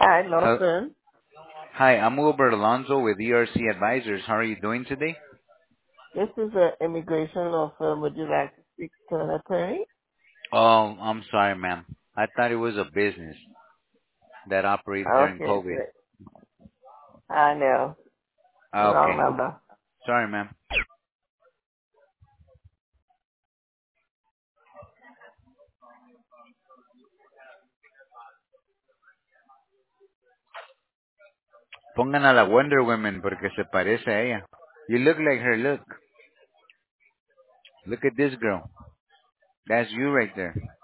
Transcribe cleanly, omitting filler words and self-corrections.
Hi, Hel- Lawson. Hi, I'm Wilbert Alonso with ERC Advisors. How are you doing today? This is an immigration law firm. Would you like to speak to an attorney? Oh, I'm sorry, ma'am. I thought it was a business that operates during Okay, COVID. sir. I know. Wrong Okay. number. Sorry, ma'am. Pongan a la Wonder Woman porque se parece a ella. You look like her. Look. Look at this girl. That's you right there.